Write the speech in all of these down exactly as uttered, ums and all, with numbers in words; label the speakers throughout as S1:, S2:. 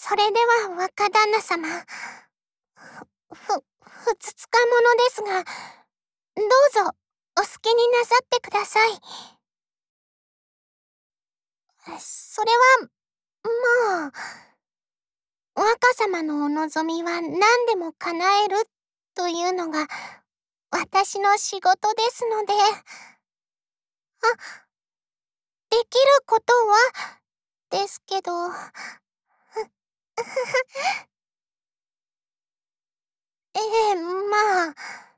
S1: それでは若旦那様、ふ、ふつつか者ですが、どうぞお好きになさってください。それは、まあ、若様のお望みは何でも叶えるというのが私の仕事ですので、あ、できることはですけど、ええ、まあ、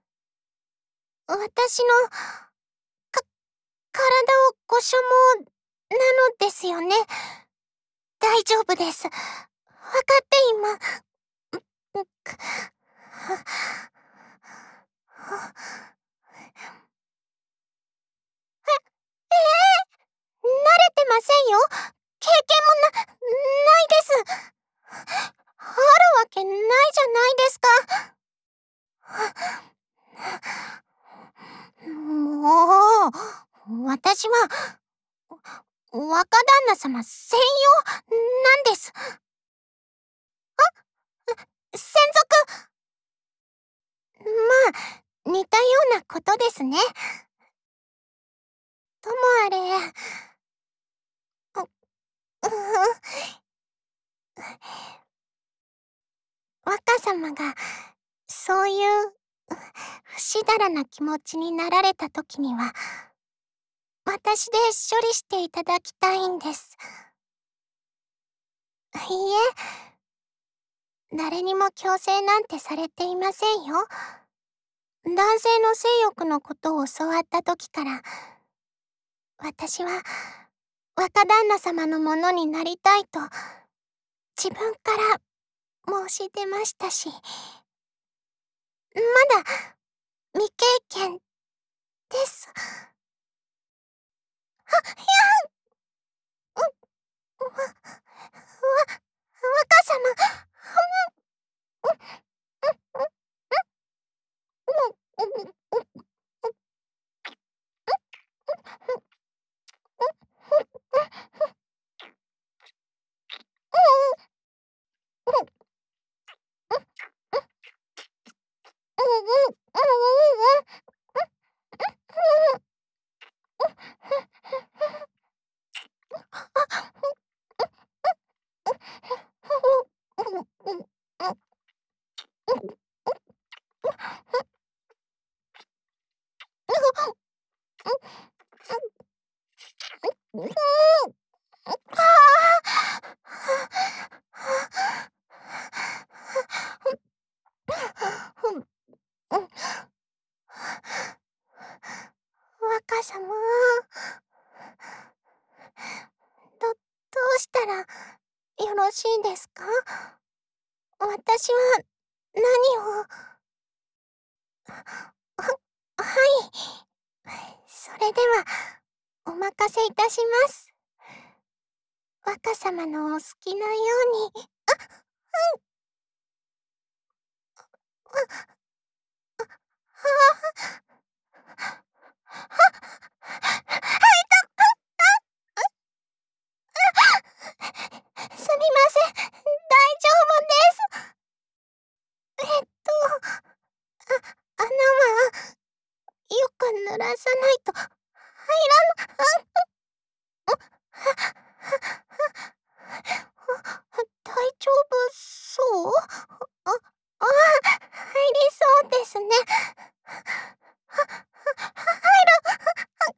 S1: 私の、か、体をご所望なのですよね。大丈夫です。わかっていま、ん、く、は、は、え、ええ、慣れてませんよ。経験もな、ないです。あるわけないじゃないですか。もう、私は、若旦那様専用なんです。専属。まあ、似たようなことですね。ともあれ、う、う若様が、そういう、不死だらな気持ちになられた時には、私で処理していただきたいんです。いいえ、誰にも強制なんてされていませんよ。男性の性欲のことを教わった時から、私は若旦那様のものになりたいと自分から申し出ましたし、まだ未経験です。は、いや、う、わ、わ、若様、う、う、う、う、う、う、う、若様、ど、どうしたらよろしいですか？私は何を。は、はい。それでは、お任せいたします。若様のお好きなように。あ、うん。わ、はあ、はいと、あ、あ、すみません。大丈夫です。えっと、あ、穴は、よく濡らさないと入らな、あ、は、は、は、大丈夫そう？あ、あ、入りそうですね。は、は、入る。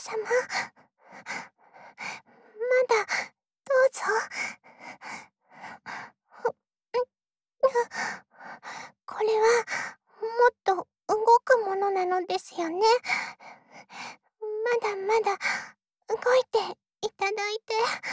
S1: 様。まだどうぞ。これはもっと動くものなのですよね。まだまだ動いていただいて。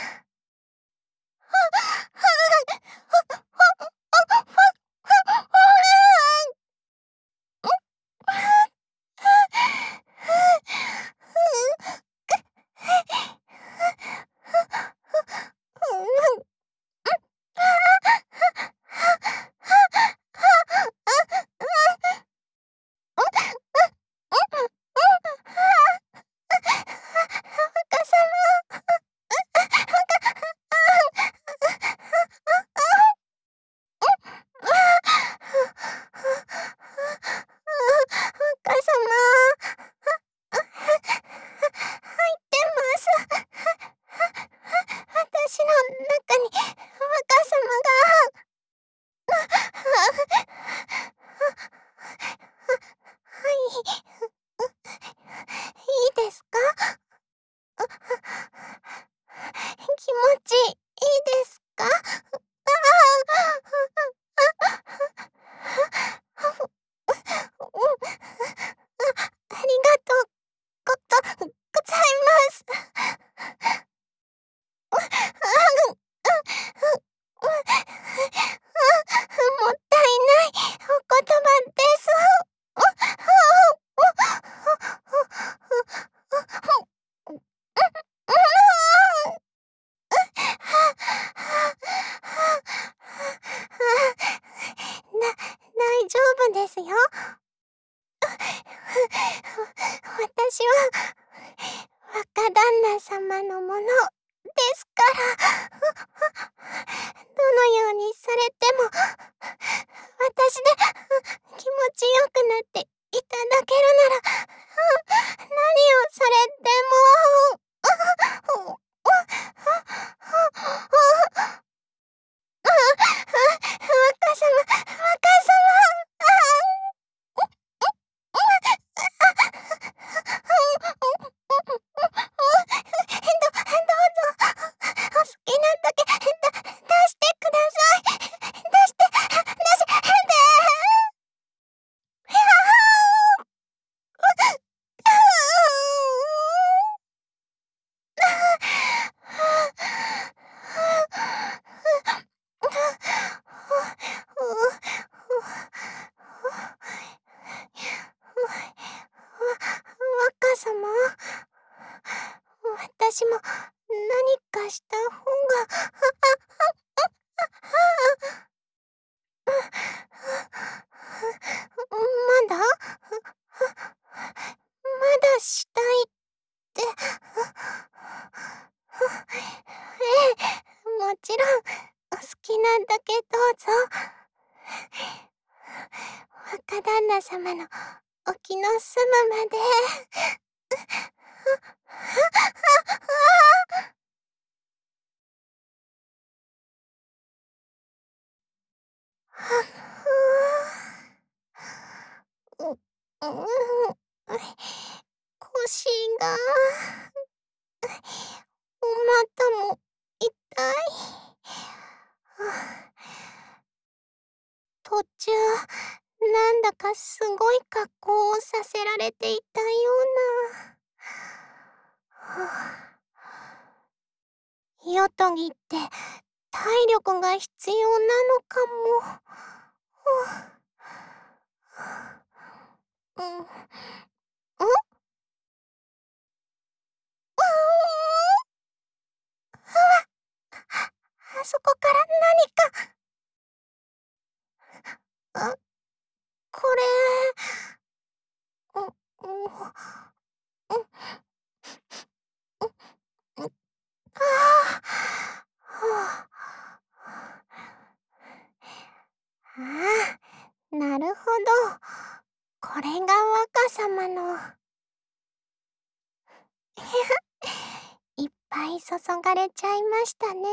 S1: 私の中に若様が。はい。いいですか？気持ちいいですか？ありがとうござございます。もったいないお言葉です。な、大丈夫ですよ。私は若旦那様のものですから。どのようにされても私で気持ちよくなっていただけるなら、何をされても。若様、若様。ど、どうぞ、お好きなだけ、だ、出してください。出して、出し、で。若様、私も何かした方が。まだまだしたいって。ええ、もちろんお好きなだけどうぞ。若旦那様のお気の済むまで。う、うーん、腰が、お股も痛い。途中、なんだかすごい格好をさせられていたような。夜とぎって体力が必要なのかも。うん。ん？あそこから何か。あ、これ。う、うん、うん、うん、ああ。はあ。ああ、なるほど。これが若様の。いっぱい注がれちゃいましたね。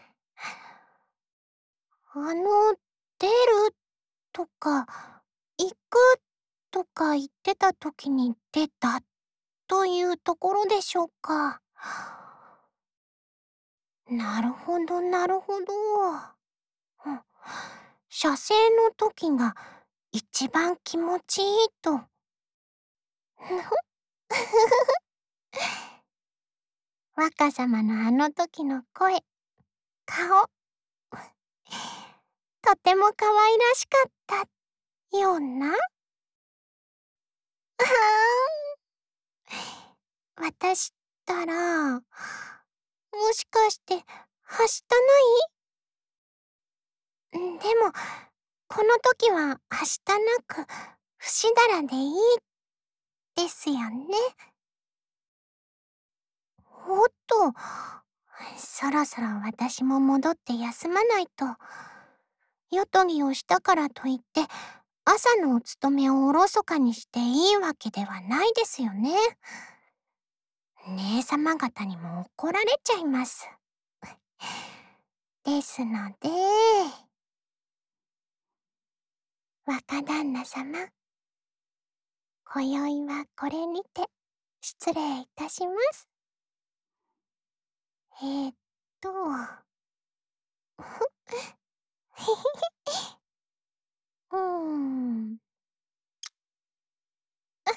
S1: あの、出るとか、行くとか言ってた時に出たっというところでしょうか。なるほどなるほど。うん。射精の時が一番気持ちいいと。ふふ。若さまのあの時の声、顔、とても可愛らしかったような。あはん。私ったら、もしかしてはしたない？ん、でも、この時ははしたなく、ふしだらでいいですよね。おっと、そろそろ私も戻って休まないと。夜とぎをしたからといって、朝のお勤めをおろそかにしていいわけではないですよね。姉様方にも怒られちゃいます。ですので、若旦那様、今宵はこれにて失礼いたします。えーっと、ふひひひ。うーん。あ、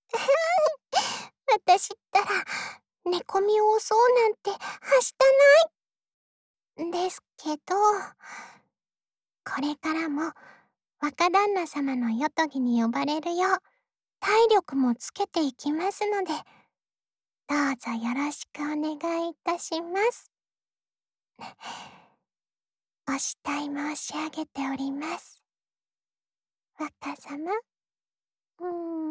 S1: 私ったら、寝込みを襲うなんてはしたない。ですけど、これからも若旦那様の夜とぎに呼ばれるよう、体力もつけていきますので、どうぞよろしくお願いいたします。お慕い申し上げております。若様。うーん。